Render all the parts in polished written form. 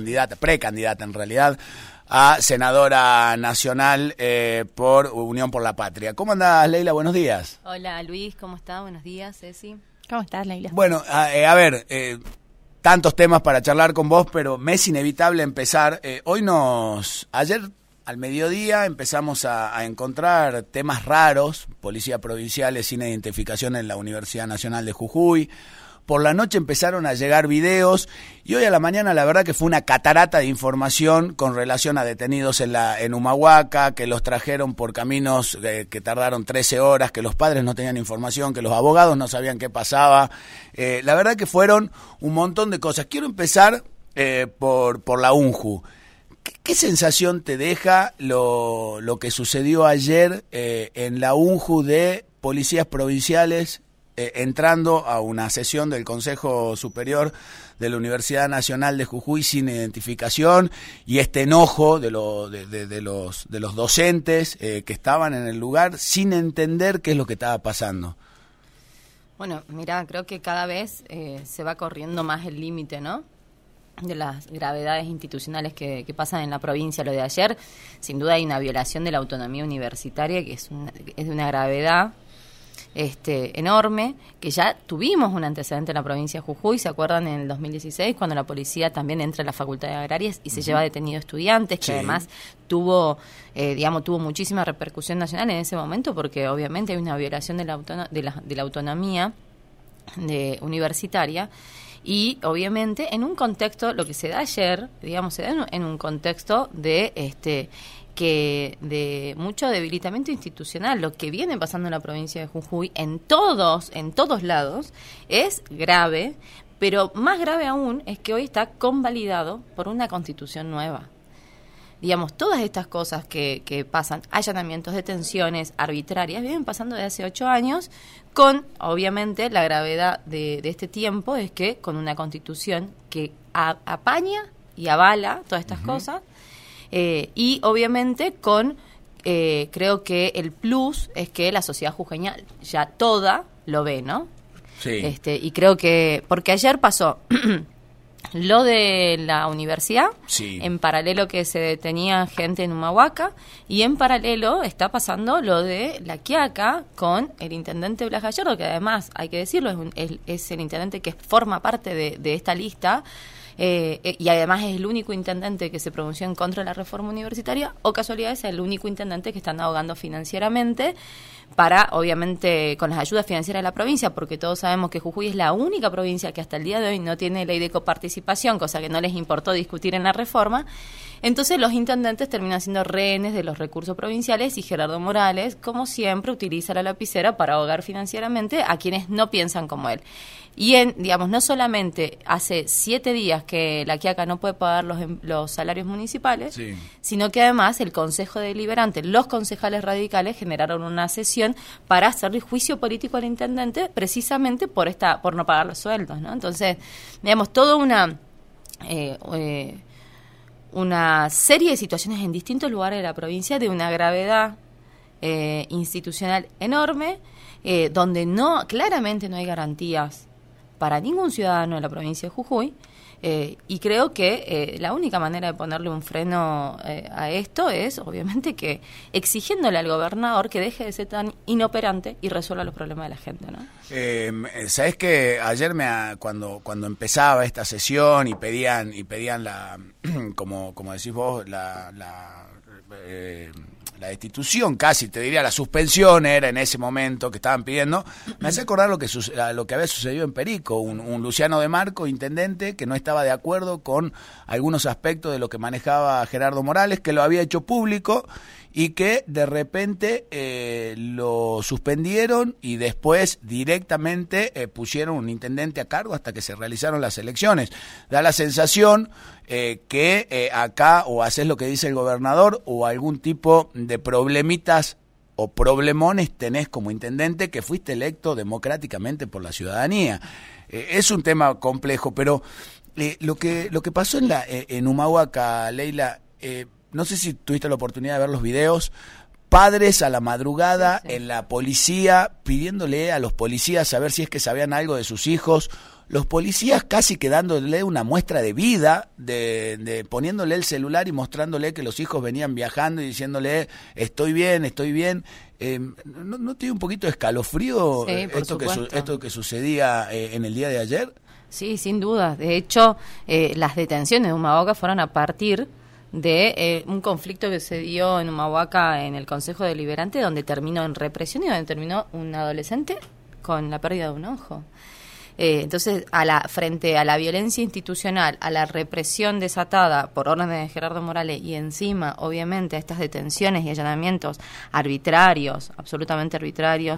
precandidata en realidad, a senadora nacional por Unión por la Patria. ¿Cómo andás, Leila? Buenos días. Hola, Luis, ¿cómo estás? Buenos días, Ceci. ¿Cómo estás, Leila? Bueno, a ver, tantos temas para charlar con vos, pero me es inevitable empezar. Ayer al mediodía empezamos a encontrar temas raros, policías provinciales sin identificación en la Universidad Nacional de Jujuy. Por la noche empezaron a llegar videos y hoy a la mañana la verdad que fue una catarata de información con relación a detenidos en Humahuaca, que los trajeron por caminos que tardaron 13 horas, que los padres no tenían información, que los abogados no sabían qué pasaba. La verdad que fueron un montón de cosas. Quiero empezar por la UNJU. ¿Qué sensación te deja lo que sucedió ayer en la UNJU de policías provinciales entrando a una sesión del Consejo Superior de la Universidad Nacional de Jujuy sin identificación y este enojo de los docentes que estaban en el lugar sin entender qué es lo que estaba pasando? Bueno, mirá, creo que cada vez se va corriendo más el límite, ¿no?, de las gravedades institucionales que pasan en la provincia. Lo de ayer, sin duda hay una violación de la autonomía universitaria que es de una gravedad enorme, que ya tuvimos un antecedente en la provincia de Jujuy. ¿Se acuerdan en el 2016 cuando la policía también entra a las facultades agrarias y se lleva detenidos estudiantes, que además tuvo muchísima repercusión nacional en ese momento, porque obviamente hay una violación de la autonomía universitaria? Y obviamente en un contexto, lo que se da ayer, se da en un contexto de mucho debilitamiento institucional. Lo que viene pasando en la provincia de Jujuy en todos lados es grave, pero más grave aún es que hoy está convalidado por una constitución nueva. Todas estas cosas que pasan, allanamientos, detenciones arbitrarias, vienen pasando desde hace 8 años, con, obviamente, la gravedad de este tiempo es que con una constitución que apaña y avala todas estas cosas, y obviamente creo que el plus es que la sociedad jujeña ya toda lo ve, ¿no? Sí. Y creo que, porque ayer pasó lo de la universidad, sí, en paralelo que se detenía gente en Humahuaca, y en paralelo está pasando lo de La Quiaca con el intendente Blas Gallardo, que además, hay que decirlo, es el intendente que forma parte de esta lista, y además es el único intendente que se pronunció en contra de la reforma universitaria, o casualidad es el único intendente que están ahogando financieramente para, obviamente, con las ayudas financieras de la provincia, porque todos sabemos que Jujuy es la única provincia que hasta el día de hoy no tiene ley de coparticipación, cosa que no les importó discutir en la reforma. Entonces los intendentes terminan siendo rehenes de los recursos provinciales y Gerardo Morales, como siempre, utiliza la lapicera para ahogar financieramente a quienes no piensan como él. Y no solamente hace 7 días que La Quiaca no puede pagar los salarios municipales, sí, sino que además el Consejo Deliberante, los concejales radicales generaron una sesión para hacerle juicio político al intendente precisamente por no pagar los sueldos, ¿no? Entonces, toda una serie de situaciones en distintos lugares de la provincia de una gravedad institucional enorme, donde claramente no hay garantías para ningún ciudadano de la provincia de Jujuy, y creo que la única manera de ponerle un freno a esto es, obviamente, que exigiéndole al gobernador que deje de ser tan inoperante y resuelva los problemas de la gente, ¿no? ¿Sabés que ayer cuando empezaba esta sesión y pedían la como decís vos, la destitución, casi te diría la suspensión era en ese momento que estaban pidiendo, me hace acordar lo que había sucedido en Perico, un Luciano de Marco, intendente, que no estaba de acuerdo con algunos aspectos de lo que manejaba Gerardo Morales, que lo había hecho público y que de repente lo suspendieron y después directamente pusieron un intendente a cargo hasta que se realizaron las elecciones. Da la sensación que acá o haces lo que dice el gobernador o algún tipo de problemitas o problemones tenés como intendente que fuiste electo democráticamente por la ciudadanía. Es un tema complejo, pero lo que pasó en Humahuaca, Leila, no sé si tuviste la oportunidad de ver los videos, padres a la madrugada en la policía, pidiéndole a los policías saber si es que sabían algo de sus hijos, los policías casi que dándole una muestra de vida, de poniéndole el celular y mostrándole que los hijos venían viajando y diciéndole estoy bien. ¿No tiene un poquito de escalofrío esto que sucedía en el día de ayer? Sí, sin duda. De hecho, las detenciones de Humahuaca fueron a partir de un conflicto que se dio en Humahuaca en el Consejo Deliberante, donde terminó en represión y donde terminó un adolescente con la pérdida de un ojo. Entonces, frente a la violencia institucional, a la represión desatada por órdenes de Gerardo Morales y encima, obviamente, a estas detenciones y allanamientos arbitrarios, absolutamente arbitrarios,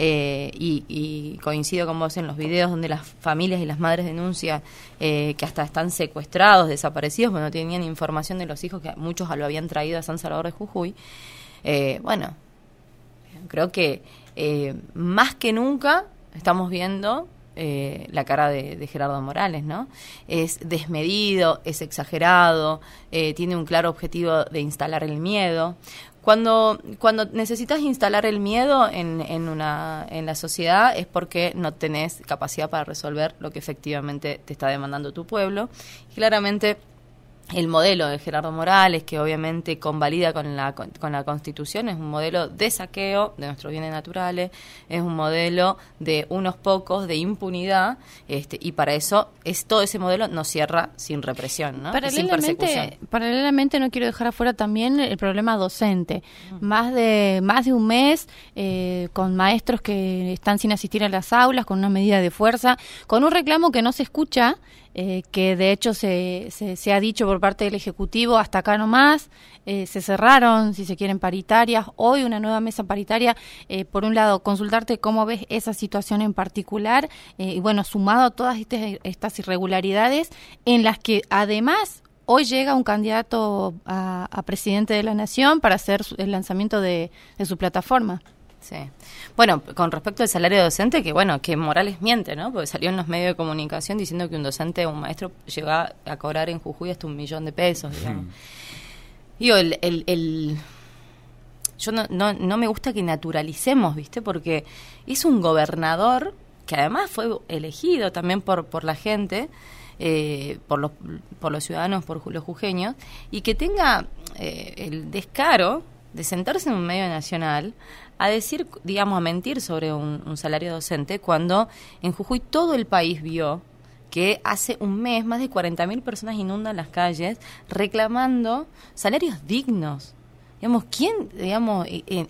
y coincido con vos en los videos donde las familias y las madres denuncian que hasta están secuestrados, desaparecidos, porque no tenían información de los hijos, que muchos lo habían traído a San Salvador de Jujuy. Bueno, creo que más que nunca estamos viendo la cara de Gerardo Morales, ¿no? Es desmedido, es exagerado, tiene un claro objetivo de instalar el miedo. Cuando necesitas instalar el miedo en la sociedad es porque no tenés capacidad para resolver lo que efectivamente te está demandando tu pueblo. Y claramente el modelo de Gerardo Morales, que obviamente convalida con la Constitución, es un modelo de saqueo de nuestros bienes naturales, es un modelo de unos pocos, de impunidad, y para eso todo ese modelo no cierra sin represión, ¿no? Sin persecución. Paralelamente, no quiero dejar afuera también el problema docente. Más de un mes con maestros que están sin asistir a las aulas, con una medida de fuerza, con un reclamo que no se escucha, que de hecho se ha dicho por parte del Ejecutivo, hasta acá nomás, se cerraron, si se quieren, paritarias. Hoy una nueva mesa paritaria, por un lado, consultarte cómo ves esa situación en particular, y bueno, sumado a todas estas irregularidades, en las que además hoy llega un candidato a presidente de la Nación para hacer el lanzamiento de su plataforma. Sí. Bueno, con respecto al salario docente, que Morales miente, ¿no? Porque salió en los medios de comunicación diciendo que un docente o un maestro llega a cobrar en Jujuy hasta $1 millón, digamos. Digo, yo no me gusta que naturalicemos, ¿viste? Porque es un gobernador que además fue elegido también por la gente, por los ciudadanos, por los jujeños, y que tenga el descaro de sentarse en un medio nacional a decir, digamos, a mentir sobre un salario docente, cuando en Jujuy todo el país vio que hace un mes más de 40.000 personas inundan las calles reclamando salarios dignos. Digamos, ¿quién, digamos,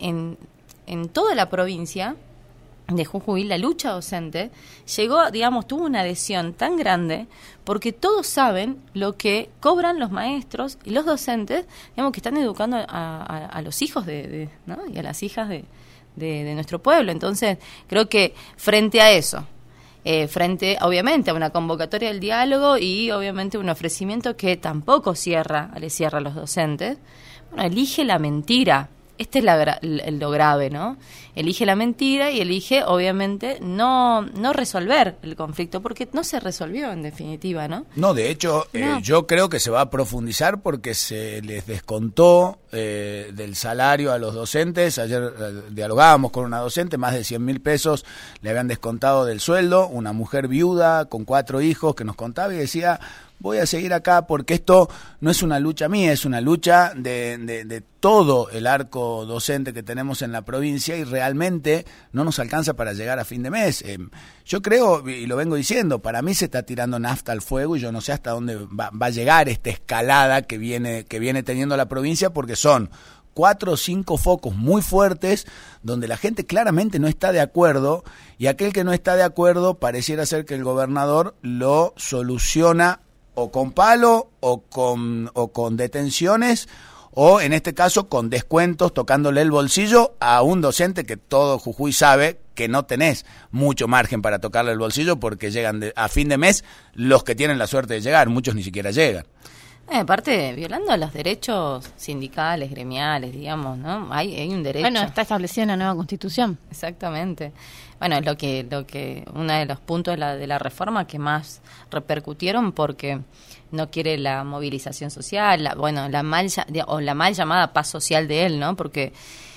en toda la provincia de Jujuy, la lucha docente llegó, digamos, tuvo una adhesión tan grande porque todos saben lo que cobran los maestros y los docentes, digamos, que están educando a los hijos ¿no? y a las hijas de nuestro pueblo? Entonces, creo que frente a eso, frente, obviamente, a una convocatoria del diálogo y, obviamente, un ofrecimiento que tampoco le cierra a los docentes, bueno, elige la mentira. Este es lo grave, ¿no? Elige la mentira y elige, obviamente, no resolver el conflicto, porque no se resolvió, en definitiva, ¿no? No, de hecho, yo creo que se va a profundizar porque se les descontó del salario a los docentes. Ayer dialogábamos con una docente, más de 100.000 pesos le habían descontado del sueldo, una mujer viuda con 4 hijos que nos contaba y decía: voy a seguir acá porque esto no es una lucha mía, es una lucha de todo el arco docente que tenemos en la provincia y realmente no nos alcanza para llegar a fin de mes. Yo creo, y lo vengo diciendo, para mí se está tirando nafta al fuego y yo no sé hasta dónde va a llegar esta escalada que viene teniendo la provincia, porque son 4 o 5 focos muy fuertes donde la gente claramente no está de acuerdo, y aquel que no está de acuerdo pareciera ser que el gobernador lo soluciona o con palo o con detenciones, o en este caso con descuentos, tocándole el bolsillo a un docente que todo Jujuy sabe que no tenés mucho margen para tocarle el bolsillo, porque llegan a fin de mes los que tienen la suerte de llegar, muchos ni siquiera llegan. Aparte, violando los derechos sindicales, gremiales, digamos, ¿no? Hay un derecho. Bueno, está establecido en la nueva Constitución. Exactamente. Bueno, es lo que uno de los puntos de la reforma que más repercutieron, porque no quiere la movilización social, la mal llamada paz social de él, ¿no? Porque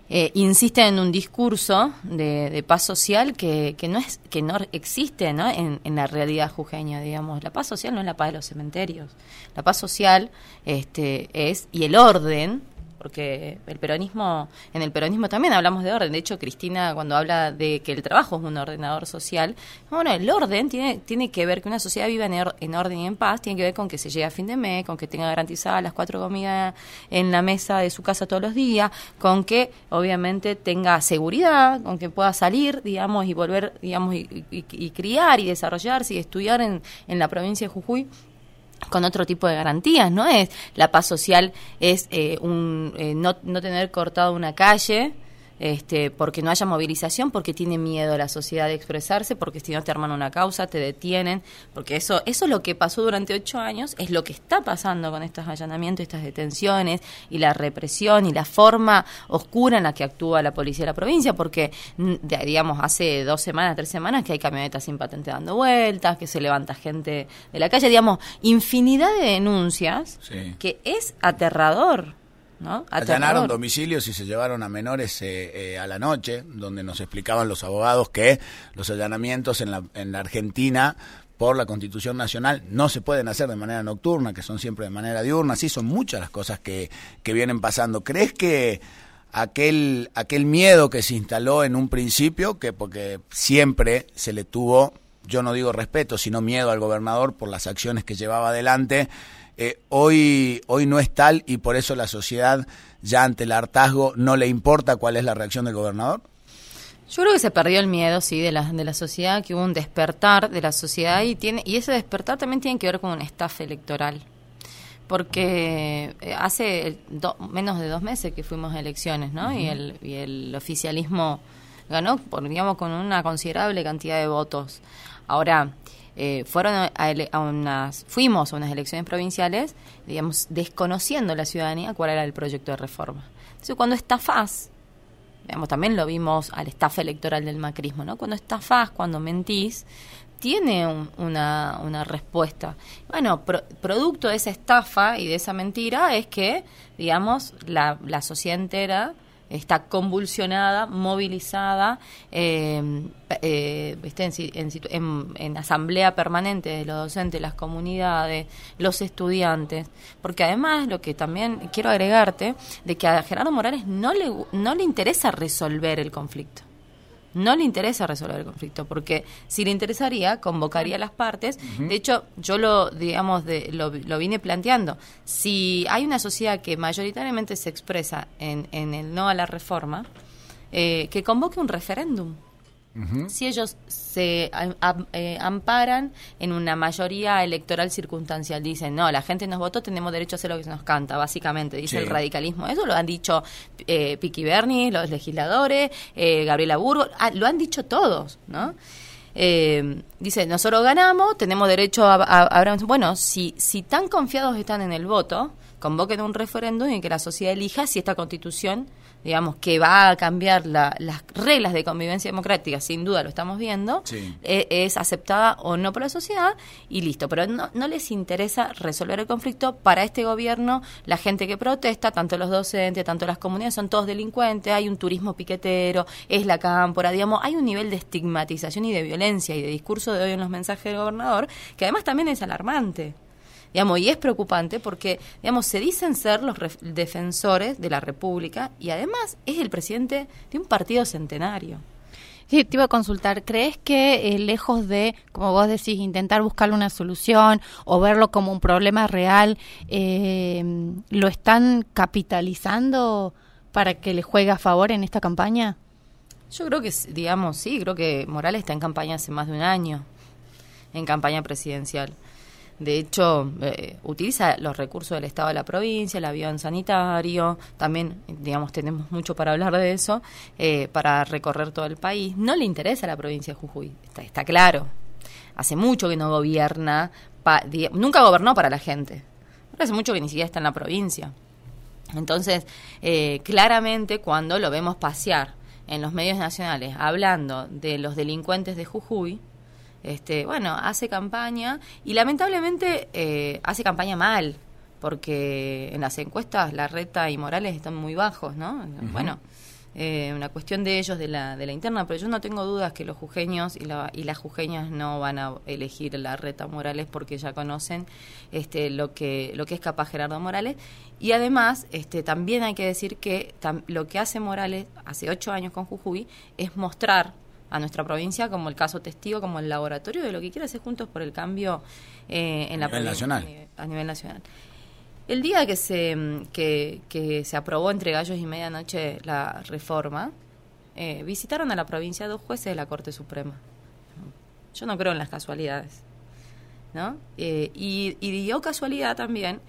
insisten en un discurso de paz social que no existe, ¿no? En la realidad jujeña, digamos. La paz social no es la paz de los cementerios. La paz social es, y el orden, porque en el peronismo también hablamos de orden. De hecho, Cristina, cuando habla de que el trabajo es un ordenador social, bueno, el orden tiene que ver que una sociedad viva en orden y en paz, tiene que ver con que se llegue a fin de mes, con que tenga garantizadas las 4 comidas en la mesa de su casa todos los días, con que obviamente tenga seguridad, con que pueda salir, digamos, y volver, digamos, y criar y desarrollarse y estudiar en la provincia de Jujuy con otro tipo de garantías. No es la paz social, es no tener cortado una calle porque no haya movilización, porque tiene miedo la sociedad de expresarse, porque si no te arman una causa, te detienen, porque eso es lo que pasó durante 8 años, es lo que está pasando con estos allanamientos, estas detenciones y la represión y la forma oscura en la que actúa la policía de la provincia, porque digamos hace 2 semanas, 3 semanas que hay camionetas sin patente dando vueltas, que se levanta gente de la calle, digamos, infinidad de denuncias, sí, que es aterrador, ¿no? Allanaron domicilios y se llevaron a menores a la noche, donde nos explicaban los abogados que los allanamientos en la Argentina, por la Constitución Nacional, no se pueden hacer de manera nocturna, que son siempre de manera diurna. Sí, son muchas las cosas que vienen pasando. ¿Crees que aquel miedo que se instaló en un principio, que porque siempre se le tuvo, yo no digo respeto, sino miedo al gobernador por las acciones que llevaba adelante, hoy no es tal, y por eso la sociedad ya ante el hartazgo no le importa cuál es la reacción del gobernador? Yo creo que se perdió el miedo, sí, de la sociedad, que hubo un despertar de la sociedad y ese despertar también tiene que ver con un estafa electoral. Porque hace menos de 2 meses que fuimos a elecciones, ¿no? Uh-huh. Y el oficialismo ganó, digamos, con una considerable cantidad de votos. Ahora, fuimos a unas elecciones provinciales, digamos, desconociendo la ciudadanía cuál era el proyecto de reforma. Entonces, cuando estafás, digamos, también lo vimos al estafa electoral del macrismo, ¿no? Cuando estafás, cuando mentís, tiene una respuesta. Bueno, producto de esa estafa y de esa mentira es que, digamos, la sociedad entera está convulsionada, movilizada, en asamblea permanente de los docentes, las comunidades, los estudiantes, porque además lo que también quiero agregarte, de que a Gerardo Morales no le interesa resolver el conflicto. No le interesa resolver el conflicto, porque si le interesaría, convocaría a las partes. Uh-huh. De hecho, yo lo vine planteando. Si hay una sociedad que mayoritariamente se expresa en el no a la reforma, que convoque un referéndum. Uh-huh. Si ellos se amparan en una mayoría electoral circunstancial, dicen, no, la gente nos votó, tenemos derecho a hacer lo que se nos canta, básicamente, dice, sí, el radicalismo. Eso lo han dicho Piqui Berni, los legisladores, Gabriela Burgos, lo han dicho todos, ¿no? Dice, nosotros ganamos, tenemos derecho a bueno, si tan confiados están en el voto, convoquen un referéndum en que la sociedad elija si esta Constitución, digamos, que va a cambiar las reglas de convivencia democrática, sin duda lo estamos viendo, sí, es aceptada o no por la sociedad, y listo. Pero no les interesa resolver el conflicto. Para este gobierno, la gente que protesta, tanto los docentes, tanto las comunidades, son todos delincuentes, hay un turismo piquetero, es la cámpora, digamos, hay un nivel de estigmatización y de violencia y de discurso de odio en los mensajes del gobernador, que además también es alarmante. Digamos, y es preocupante porque, digamos, se dicen ser los defensores de la República y además es el presidente de un partido centenario. Sí, te iba a consultar, ¿crees que lejos de, como vos decís, intentar buscarle una solución o verlo como un problema real, lo están capitalizando para que le juegue a favor en esta campaña? Yo creo que, digamos, sí, creo que Morales está en campaña hace más de 1 año, en campaña presidencial. De hecho, utiliza los recursos del Estado de la provincia, el avión sanitario, también, digamos, tenemos mucho para hablar de eso, para recorrer todo el país. No le interesa a la provincia de Jujuy, está claro. Hace mucho que no gobierna, nunca gobernó para la gente. Hace mucho que ni siquiera está en la provincia. Entonces, claramente, cuando lo vemos pasear en los medios nacionales hablando de los delincuentes de Jujuy, bueno, hace campaña y lamentablemente hace campaña mal, porque en las encuestas Larreta y Morales están muy bajos, ¿no? Uh-huh. Bueno, una cuestión de ellos, de la interna, pero yo no tengo dudas que los jujeños y las jujeñas no van a elegir la Reta Morales porque ya conocen lo que es capaz Gerardo Morales. Y además, también hay que decir que lo que hace Morales hace 8 años con Jujuy es mostrar a nuestra provincia como el caso testigo, como el laboratorio de lo que quiere hacer Juntos por el Cambio en la provincia, a nivel nacional. El día que se aprobó entre gallos y medianoche la reforma, visitaron a la provincia 2 jueces de la Corte Suprema. Yo no creo en las casualidades, ¿no? Y dio casualidad también,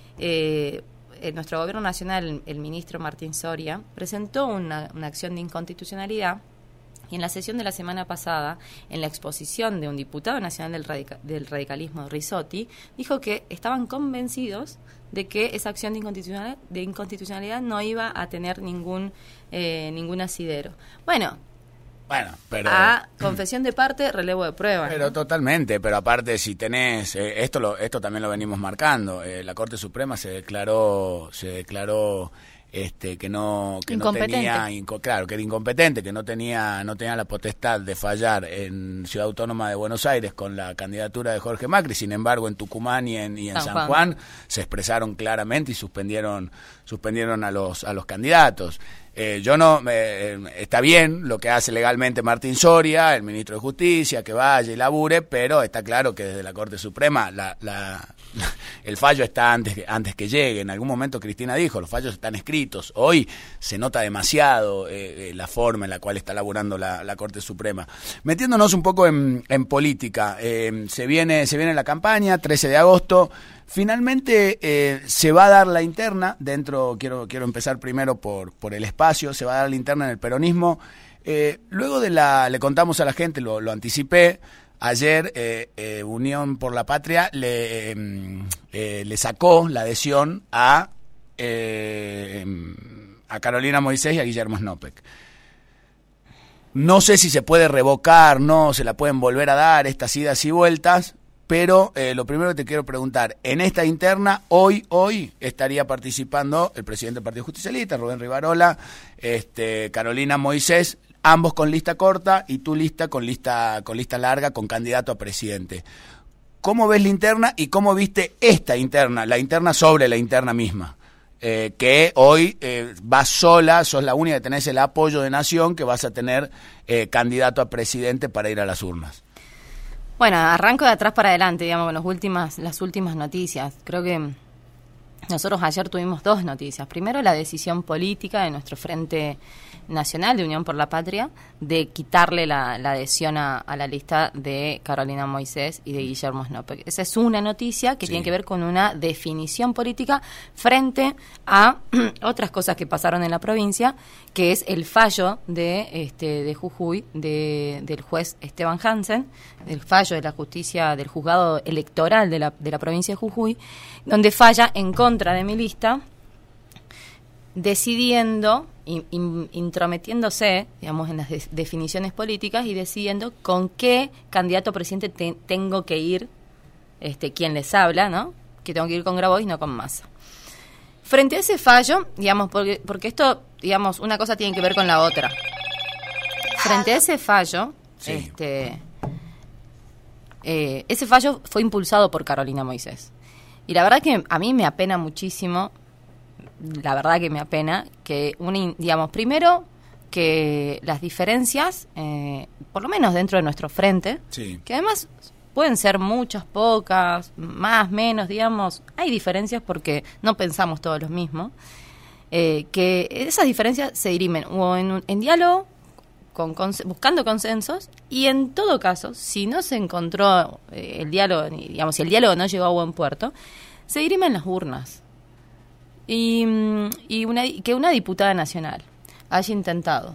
nuestro gobierno nacional, el ministro Martín Soria, presentó una acción de inconstitucionalidad. Y en la sesión de la semana pasada, en la exposición de un diputado nacional del radicalismo, Risotti, dijo que estaban convencidos de que esa acción de inconstitucionalidad no iba a tener ningún asidero. Bueno, pero a confesión de parte, relevo de prueba. Pero ¿no? Totalmente, pero aparte si tenés, esto también lo venimos marcando, la Corte Suprema se declaró que no tenía, claro, que era incompetente, que no tenía la potestad de fallar en Ciudad Autónoma de Buenos Aires con la candidatura de Jorge Macri. Sin embargo, en Tucumán y en San Juan se expresaron claramente y suspendieron a los candidatos. Está bien lo que hace legalmente Martín Soria, el ministro de Justicia, que vaya y labure, pero está claro que desde la Corte Suprema el fallo está antes que llegue. En algún momento Cristina dijo, los fallos están escritos. Hoy se nota demasiado la forma en la cual está laburando la Corte Suprema. Metiéndonos un poco en política, se viene la campaña, 13 de agosto. Finalmente se va a dar la interna dentro, quiero empezar primero por el espacio, se va a dar la interna en el peronismo. Luego le contamos a la gente, lo anticipé, ayer Unión por la Patria le sacó la adhesión a Carolina Moisés y a Guillermo Snopek. No sé si se puede revocar, no, se la pueden volver a dar estas idas y vueltas. Pero lo primero que te quiero preguntar, en esta interna, hoy estaría participando el presidente del Partido Justicialista, Rubén Rivarola, Carolina Moisés, ambos con lista corta y tu lista con lista larga, con candidato a presidente. ¿Cómo ves la interna y cómo viste esta interna, la interna sobre la interna misma? Que hoy vas sola, sos la única que tenés el apoyo de Nación, que vas a tener candidato a presidente para ir a las urnas. Bueno, arranco de atrás para adelante, digamos, con las últimas noticias. Creo que nosotros ayer tuvimos 2 noticias. Primero, la decisión política de nuestro Frente Nacional de Unión por la Patria de quitarle la adhesión a la lista de Carolina Moisés y de Guillermo Snopek. Esa es una noticia que tiene que ver con una definición política frente a otras cosas que pasaron en la provincia, que es el fallo de Jujuy del juez Esteban Hansen, el fallo de la justicia del juzgado electoral de la provincia de Jujuy, donde falla en contra de mi lista, decidiendo, intrometiéndose, digamos, en las definiciones políticas y decidiendo con qué candidato a presidente tengo que ir, quien les habla, ¿no? Que tengo que ir con Grabois, no con Massa. Frente a ese fallo, digamos, porque esto, digamos, una cosa tiene que ver con la otra. Frente a ese fallo, sí. Ese fallo fue impulsado por Carolina Moisés. Y la verdad que a mí me apena muchísimo, que digamos, primero que las diferencias, por lo menos dentro de nuestro frente, sí, que además pueden ser muchas, pocas, más, menos, digamos, hay diferencias porque no pensamos todos lo mismo, que esas diferencias se dirimen o en diálogo, buscando consensos, y en todo caso, si no se encontró el diálogo, digamos, si el diálogo no llegó a buen puerto, se dirimen las urnas. Y que una diputada nacional haya intentado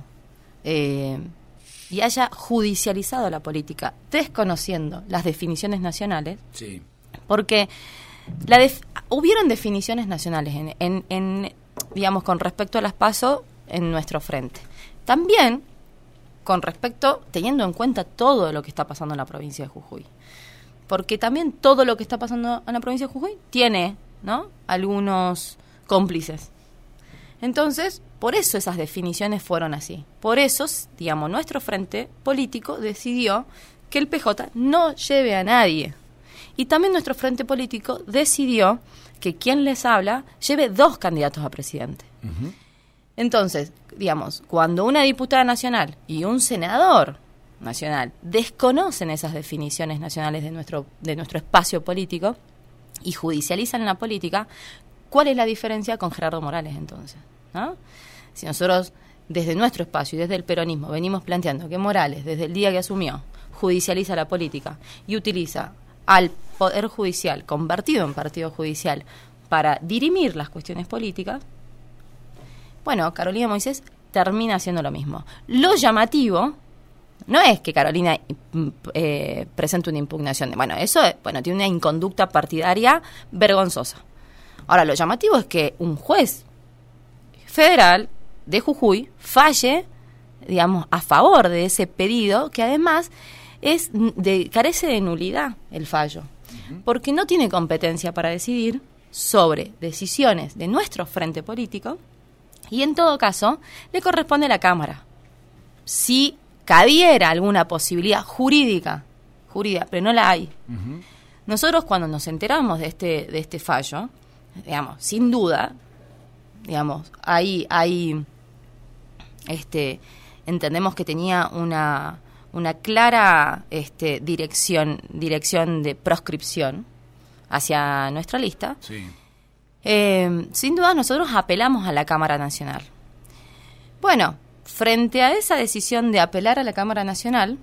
y haya judicializado la política, desconociendo las definiciones nacionales, sí, porque hubieron definiciones nacionales en digamos, con respecto a las PASO en nuestro frente. También con respecto, teniendo en cuenta todo lo que está pasando en la provincia de Jujuy. Porque también todo lo que está pasando en la provincia de Jujuy tiene, ¿no?, algunos cómplices. Entonces, por eso esas definiciones fueron así. Por eso, digamos, nuestro frente político decidió que el PJ no lleve a nadie. Y también nuestro frente político decidió que quien les habla lleve 2 candidatos a presidente. Uh-huh. Entonces, digamos, cuando una diputada nacional y un senador nacional desconocen esas definiciones nacionales de nuestro espacio político y judicializan la política, ¿cuál es la diferencia con Gerardo Morales entonces? ¿No? Si nosotros desde nuestro espacio y desde el peronismo venimos planteando que Morales, desde el día que asumió, judicializa la política y utiliza al Poder Judicial, convertido en partido judicial, para dirimir las cuestiones políticas, bueno, Carolina Moisés termina haciendo lo mismo. Lo llamativo no es que Carolina presente una impugnación. Bueno, eso tiene una inconducta partidaria vergonzosa. Ahora, lo llamativo es que un juez federal de Jujuy falle, digamos, a favor de ese pedido, que además carece de nulidad el fallo, porque no tiene competencia para decidir sobre decisiones de nuestro frente político, y en todo caso le corresponde a la Cámara. Si cabiera alguna posibilidad jurídica, pero no la hay. Uh-huh. Nosotros cuando nos enteramos de este fallo, digamos, sin duda, digamos, ahí entendemos que tenía una clara dirección de proscripción hacia nuestra lista. Sí. Sin duda nosotros apelamos a la Cámara Nacional. Bueno, frente a esa decisión de apelar a la Cámara Nacional,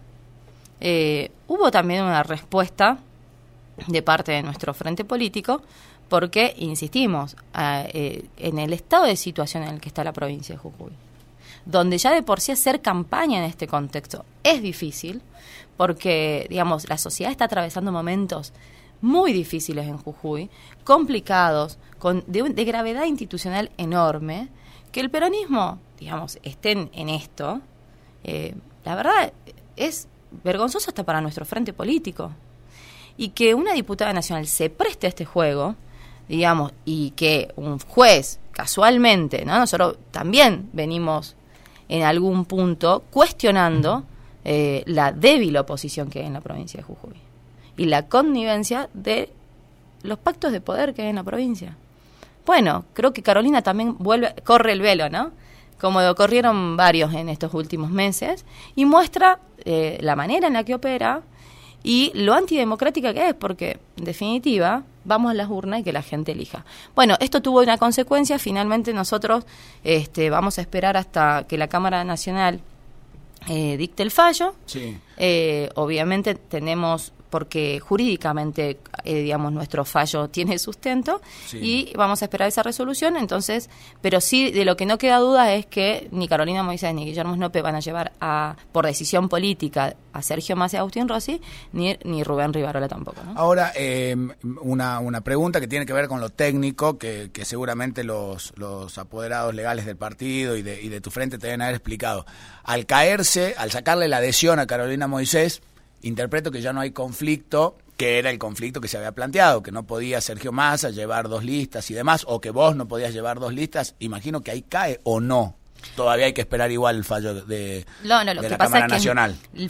hubo también una respuesta de parte de nuestro frente político, porque, insistimos, en el estado de situación en el que está la provincia de Jujuy, donde ya de por sí hacer campaña en este contexto es difícil, porque, digamos, la sociedad está atravesando momentos muy difíciles en Jujuy, complicados, de gravedad institucional enorme, que el peronismo, digamos, esté en esto, la verdad es vergonzoso hasta para nuestro frente político. Y que una diputada nacional se preste a este juego, digamos, y que un juez, casualmente, ¿no? Nosotros también venimos en algún punto cuestionando la débil oposición que hay en la provincia de Jujuy y la connivencia de los pactos de poder que hay en la provincia. Bueno, creo que Carolina también corre el velo, ¿no? Como lo corrieron varios en estos últimos meses, y muestra la manera en la que opera y lo antidemocrática que es, porque, en definitiva, vamos a las urnas y que la gente elija. Bueno, esto tuvo una consecuencia. Finalmente nosotros vamos a esperar hasta que la Cámara Nacional dicte el fallo. Sí. Obviamente tenemos, porque jurídicamente, digamos, nuestro fallo tiene sustento, sí, y vamos a esperar esa resolución. Entonces, pero sí, de lo que no queda duda es que ni Carolina Moisés ni Guillermo Snope van a llevar por decisión política a Sergio Massa y Agustín Rossi, ni Rubén Rivarola tampoco, ¿no? Ahora, una pregunta que tiene que ver con lo técnico, que seguramente los apoderados legales del partido y de tu frente te deben haber explicado. Al sacarle la adhesión a Carolina Moisés, interpreto que ya no hay conflicto, que era el conflicto que se había planteado, que no podía Sergio Massa llevar 2 listas y demás, o que vos no podías llevar 2 listas. Imagino que ahí cae, ¿o no? Todavía hay que esperar igual el fallo de la Cámara Nacional. El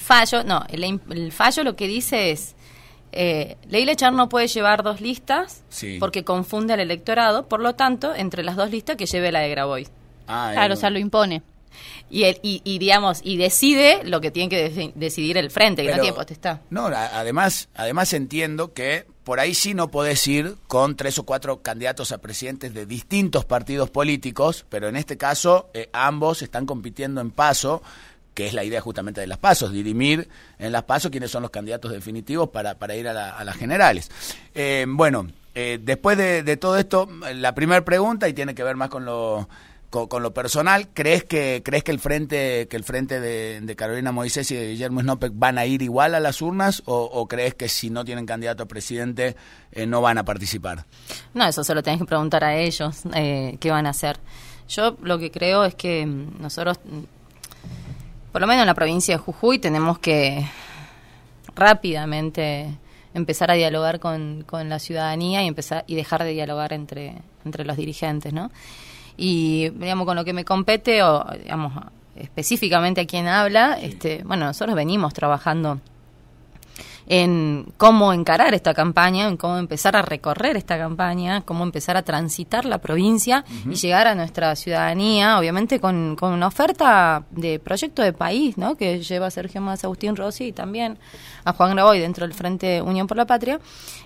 fallo lo que dice es, Leila Echar no puede llevar 2 listas, sí, porque confunde al electorado, por lo tanto, entre las 2 listas que lleve la de Grabois. Claro, o sea, lo impone. Y digamos, y decide lo que tiene que decidir el frente, que no tiene potestad. No, además entiendo que por ahí sí no podés ir con 3 o 4 candidatos a presidentes de distintos partidos políticos, pero en este caso ambos están compitiendo en PASO, que es la idea justamente de las PASO, dirimir en las PASO quiénes son los candidatos definitivos para ir a las generales. Después de todo esto, la primera pregunta, y tiene que ver más con lo personal, ¿crees que el frente de Carolina Moisés y de Guillermo Snope van a ir igual a las urnas, o crees que si no tienen candidato a presidente no van a participar? No, eso se lo tenés que preguntar a ellos, qué van a hacer. Yo lo que creo es que nosotros, por lo menos en la provincia de Jujuy, tenemos que rápidamente empezar a dialogar con la ciudadanía y dejar de dialogar entre los dirigentes, ¿no? Y, digamos, con lo que me compete, o, digamos, específicamente a quien habla, bueno, nosotros venimos trabajando en cómo encarar esta campaña, en cómo empezar a recorrer esta campaña, cómo empezar a transitar la provincia y llegar a nuestra ciudadanía, obviamente con una oferta de proyecto de país, ¿no?, que lleva a Sergio Massa, Agustín Rossi y también a Juan Graboy dentro del Frente Unión por la Patria,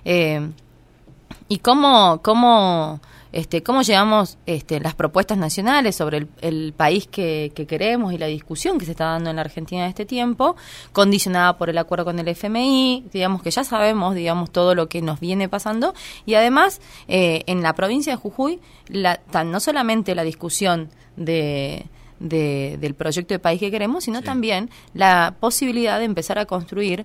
y cómo llevamos las propuestas nacionales sobre el país que queremos y la discusión que se está dando en la Argentina en este tiempo, condicionada por el acuerdo con el FMI, digamos que ya sabemos, digamos, todo lo que nos viene pasando, y además en la provincia de Jujuy no solamente la discusión del proyecto de país que queremos, sino también la posibilidad de empezar a construir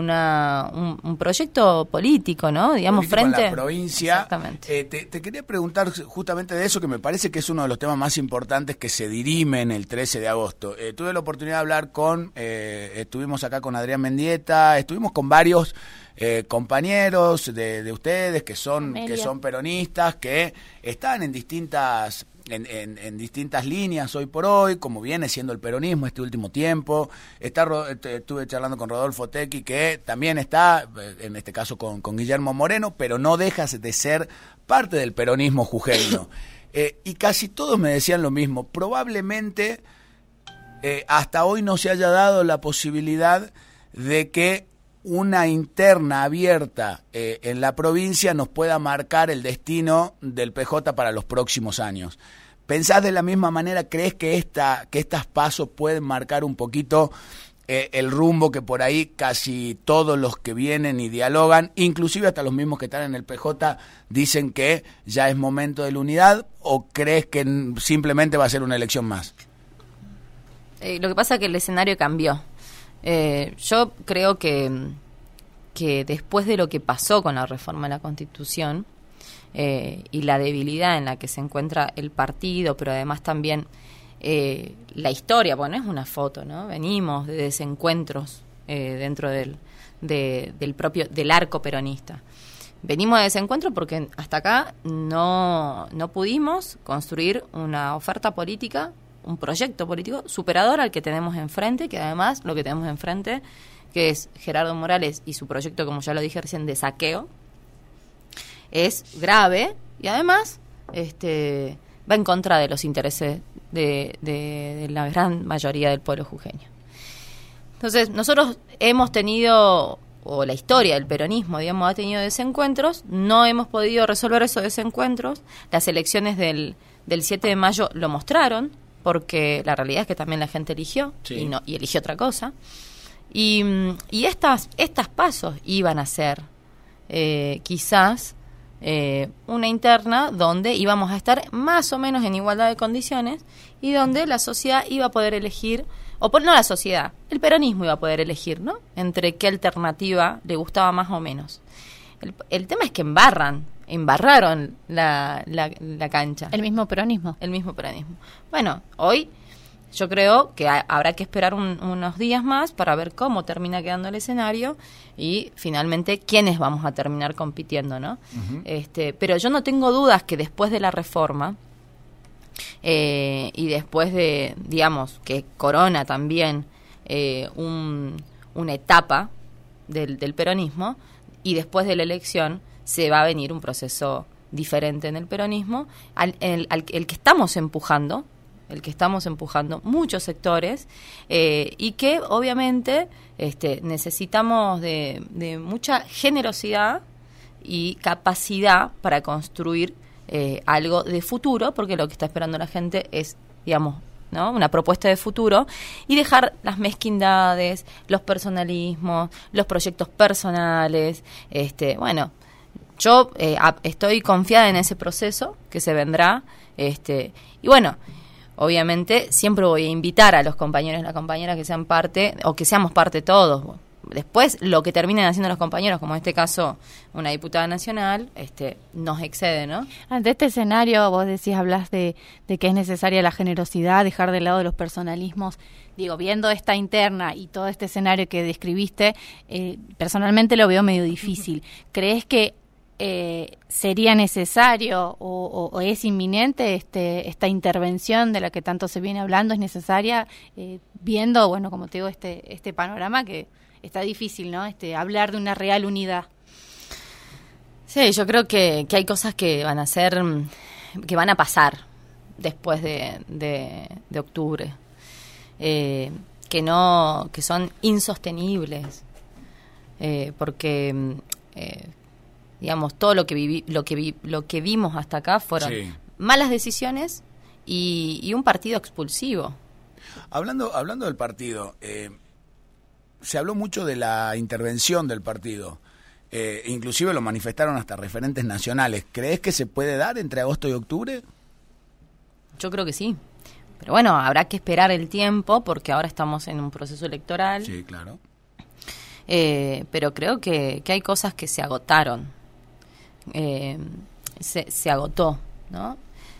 un proyecto político, ¿no? Digamos, político frente en la provincia. Exactamente. Te quería preguntar justamente de eso, que me parece que es uno de los temas más importantes que se dirimen el 13 de agosto. Tuve la oportunidad de hablar estuvimos acá con Adrián Mendieta, estuvimos con varios compañeros de ustedes que son peronistas, que están en distintas líneas hoy por hoy, como viene siendo el peronismo este último tiempo. Estuve charlando con Rodolfo Tequi, que también está, en este caso con Guillermo Moreno, pero no dejas de ser parte del peronismo jujeño. Y casi todos me decían lo mismo. Probablemente hasta hoy no se haya dado la posibilidad de que una interna abierta en la provincia nos pueda marcar el destino del PJ para los próximos años. ¿Pensás de la misma manera? ¿Crees que estas pasos pueden marcar un poquito el rumbo que por ahí casi todos los que vienen y dialogan, inclusive hasta los mismos que están en el PJ, dicen que ya es momento de la unidad? ¿O crees que simplemente va a ser una elección más? Lo que pasa es que el escenario cambió. Yo creo que después de lo que pasó con la reforma de la Constitución y la debilidad en la que se encuentra el partido, pero además también la historia, bueno, es una foto, ¿no? Venimos de desencuentros dentro del arco peronista. Venimos de desencuentro porque hasta acá no pudimos construir una oferta política, un proyecto político superador al que tenemos enfrente, que además lo que tenemos enfrente, que es Gerardo Morales y su proyecto, como ya lo dije recién, de saqueo, es grave y además va en contra de los intereses de la gran mayoría del pueblo jujeño. Entonces, nosotros hemos tenido, o la historia del peronismo, digamos, ha tenido desencuentros, no hemos podido resolver esos desencuentros. Las elecciones del 7 de mayo lo mostraron, porque la realidad es que también la gente eligió, y eligió otra cosa. Y estas pasos iban a ser quizás una interna donde íbamos a estar más o menos en igualdad de condiciones y donde la sociedad iba a poder elegir, no la sociedad, el peronismo iba a poder elegir, ¿no?, entre qué alternativa le gustaba más o menos. El tema es que embarraron la cancha. El mismo peronismo. Bueno, hoy yo creo que habrá que esperar unos días más para ver cómo termina quedando el escenario y finalmente quiénes vamos a terminar compitiendo, ¿no? Uh-huh. Pero yo no tengo dudas que después de la reforma y después de, digamos, que corona también una etapa del peronismo, y después de la elección se va a venir un proceso diferente en el peronismo, el que estamos empujando muchos sectores, y que obviamente necesitamos de mucha generosidad y capacidad para construir algo de futuro, porque lo que está esperando la gente es, digamos, ¿no?, una propuesta de futuro, y dejar las mezquindades, los personalismos, los proyectos personales. Bueno, yo estoy confiada en ese proceso que se vendrá, y bueno, obviamente siempre voy a invitar a los compañeros y las compañeras que sean parte, o que seamos parte todos. Después, lo que terminen haciendo los compañeros, como en este caso una diputada nacional, nos excede, ¿no? Ante este escenario, vos hablas de que es necesaria la generosidad, dejar de lado los personalismos. Digo, viendo esta interna y todo este escenario que describiste, personalmente lo veo medio difícil. ¿Crees que sería necesario o es inminente esta intervención de la que tanto se viene hablando, es necesaria, viendo, bueno, como te digo, este panorama que está difícil, ¿no? Hablar de una real unidad. Sí, yo creo que hay cosas que van que van a pasar después de octubre, que son insostenibles, porque digamos, todo lo que vimos hasta acá fueron malas decisiones y un partido expulsivo. Hablando del partido, se habló mucho de la intervención del partido. Inclusive lo manifestaron hasta referentes nacionales. ¿Crees que se puede dar entre agosto y octubre? Yo creo que sí. Pero bueno, habrá que esperar el tiempo porque ahora estamos en un proceso electoral. Sí, claro. Pero creo que hay cosas que se agotaron. Se agotó, ¿no?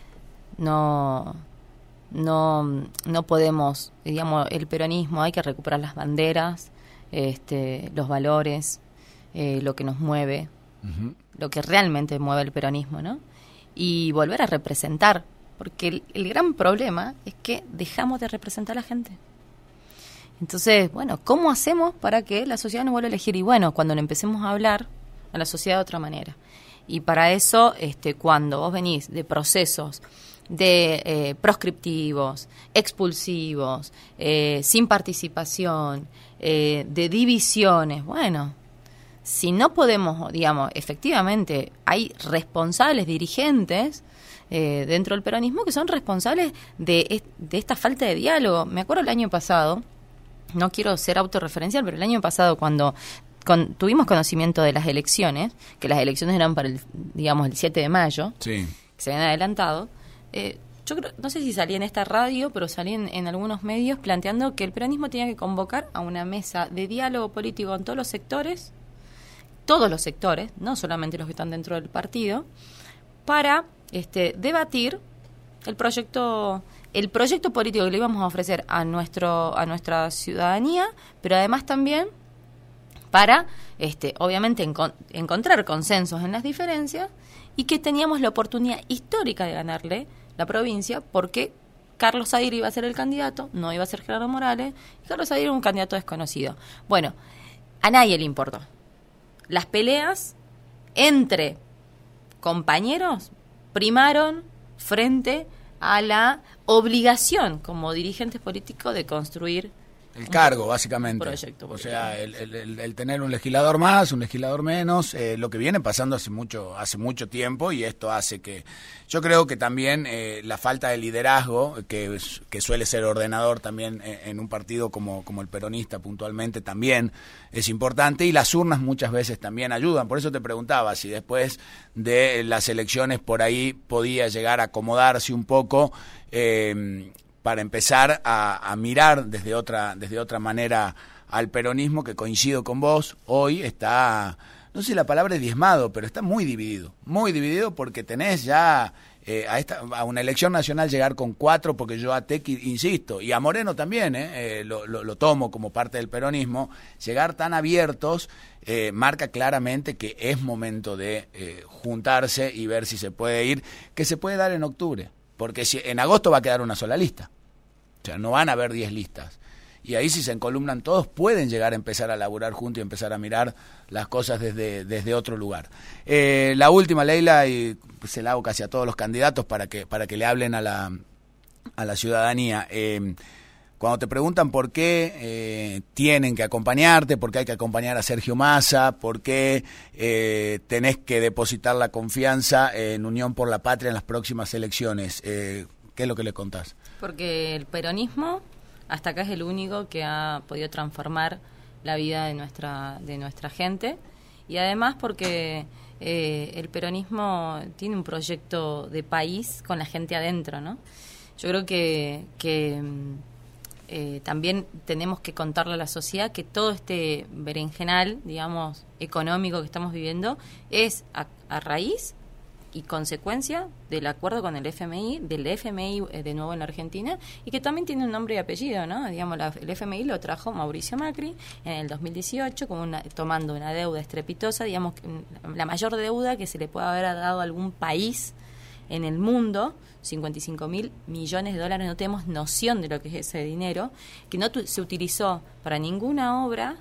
No podemos, digamos, el peronismo, hay que recuperar las banderas, los valores, lo que nos mueve, lo que realmente mueve el peronismo, ¿no? Y volver a representar, porque el gran problema es que dejamos de representar a la gente. Entonces, bueno, ¿cómo hacemos para que la sociedad nos vuelva a elegir? Y bueno, cuando le empecemos a hablar a la sociedad de otra manera. Y para eso, cuando vos venís de procesos de proscriptivos, expulsivos, sin participación, de divisiones, bueno, si no podemos, digamos, efectivamente hay responsables, dirigentes dentro del peronismo que son responsables de esta falta de diálogo. Me acuerdo el año pasado, no quiero ser autorreferencial, pero el año pasado cuando tuvimos conocimiento de las elecciones, que las elecciones eran para el 7 de mayo, sí, que se habían adelantado, yo creo, no sé si salí en esta radio, pero salí en algunos medios planteando que el peronismo tenía que convocar a una mesa de diálogo político con todos los sectores, no solamente los que están dentro del partido, para debatir el proyecto político que le íbamos a ofrecer a nuestra ciudadanía, pero además también para, obviamente, encontrar consensos en las diferencias y que teníamos la oportunidad histórica de ganarle la provincia porque Carlos Sadir iba a ser el candidato, no iba a ser Gerardo Morales, y Carlos Sadir era un candidato desconocido. Bueno, a nadie le importó. Las peleas entre compañeros primaron frente a la obligación como dirigentes políticos de construir el cargo, básicamente. Proyecto, o sea, el tener un legislador más, un legislador menos, lo que viene pasando hace mucho tiempo, y esto hace que, yo creo que también la falta de liderazgo, que suele ser ordenador también en un partido como el peronista puntualmente, también es importante, y las urnas muchas veces también ayudan. Por eso te preguntaba si después de las elecciones por ahí podía llegar a acomodarse un poco, para empezar a mirar desde otra manera al peronismo, que coincido con vos, hoy está, no sé si la palabra es diezmado, pero está muy dividido porque tenés ya a una elección nacional llegar con 4, porque yo a Tequi insisto, y a Moreno también, lo tomo como parte del peronismo, llegar tan abiertos marca claramente que es momento de juntarse y ver si se puede ir, que se puede dar en octubre. Porque si en agosto va a quedar una sola lista. O sea, no van a haber 10 listas. Y ahí si se encolumnan todos, pueden llegar a empezar a laburar juntos y empezar a mirar las cosas desde otro lugar. La última, Leila, y se la hago casi a todos los candidatos para que le hablen a la ciudadanía. Cuando te preguntan por qué tienen que acompañarte, por qué hay que acompañar a Sergio Massa, por qué tenés que depositar la confianza en Unión por la Patria en las próximas elecciones, ¿qué es lo que le contás? Porque el peronismo hasta acá es el único que ha podido transformar la vida de nuestra gente, y además porque el peronismo tiene un proyecto de país con la gente adentro, ¿no? Yo creo que también tenemos que contarle a la sociedad que todo este berenjenal, digamos, económico que estamos viviendo es a raíz y consecuencia del acuerdo con el FMI, del FMI de nuevo en la Argentina, y que también tiene un nombre y apellido, ¿no? Digamos, el FMI lo trajo Mauricio Macri en el 2018 tomando una deuda estrepitosa, digamos, la mayor deuda que se le puede haber dado a algún país en el mundo, 55.000 millones de dólares, no tenemos noción de lo que es ese dinero, que no se utilizó para ninguna obra,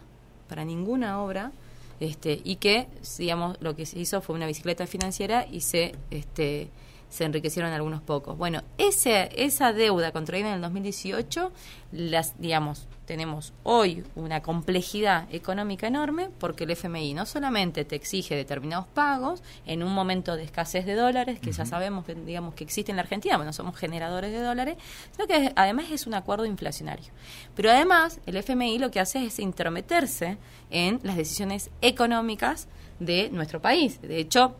y que, digamos, lo que se hizo fue una bicicleta financiera y se enriquecieron algunos pocos. Bueno, esa deuda contraída en el 2018, tenemos hoy una complejidad económica enorme porque el FMI no solamente te exige determinados pagos en un momento de escasez de dólares, que ya sabemos que, digamos, que existe en la Argentina, bueno, somos generadores de dólares, sino que además es un acuerdo inflacionario. Pero además el FMI lo que hace es intrometerse en las decisiones económicas de nuestro país. De hecho,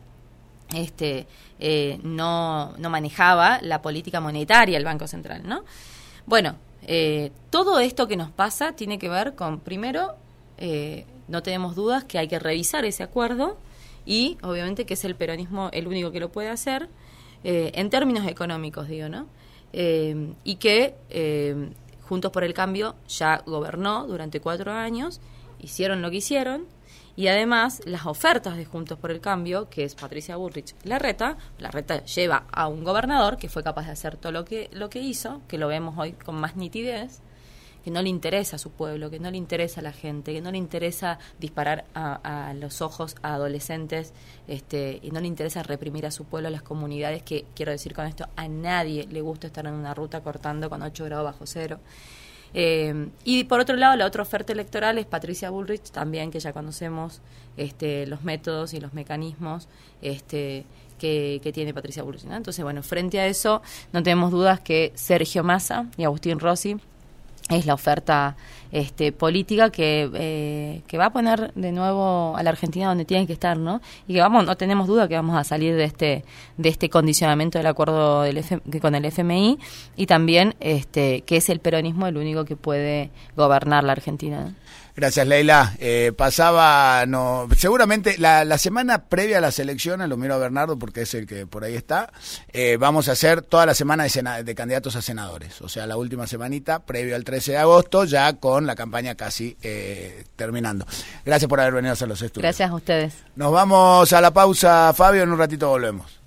no manejaba la política monetaria el Banco Central, ¿no? Bueno, todo esto que nos pasa tiene que ver con, primero, no tenemos dudas que hay que revisar ese acuerdo y, obviamente, que es el peronismo el único que lo puede hacer, en términos económicos, digo, ¿no? Y que Juntos por el Cambio ya gobernó durante 4 años, hicieron lo que hicieron. Y además, las ofertas de Juntos por el Cambio, que es Patricia Bullrich Larreta lleva a un gobernador que fue capaz de hacer todo lo que hizo, que lo vemos hoy con más nitidez, que no le interesa a su pueblo, que no le interesa a la gente, que no le interesa disparar a los ojos a adolescentes, y no le interesa reprimir a su pueblo, a las comunidades, que, quiero decir con esto, a nadie le gusta estar en una ruta cortando con 8 grados bajo cero. Y por otro lado, la otra oferta electoral es Patricia Bullrich, también, que ya conocemos los métodos y los mecanismos que tiene Patricia Bullrich, ¿no? Entonces, bueno, frente a eso, no tenemos dudas que Sergio Massa y Agustín Rossi es la oferta política que va a poner de nuevo a la Argentina donde tiene que estar, ¿no? Y que no tenemos duda que vamos a salir de este condicionamiento del acuerdo con el FMI, y también que es el peronismo el único que puede gobernar la Argentina, ¿no? Gracias, Leila. Seguramente la semana previa a las elecciones, lo miro a Bernardo porque es el que por ahí está, vamos a hacer toda la semana de candidatos a senadores, o sea, la última semanita previo al 13 de agosto, ya con la campaña casi terminando. Gracias por haber venido a los estudios. Gracias a ustedes. Nos vamos a la pausa, Fabio, en un ratito volvemos.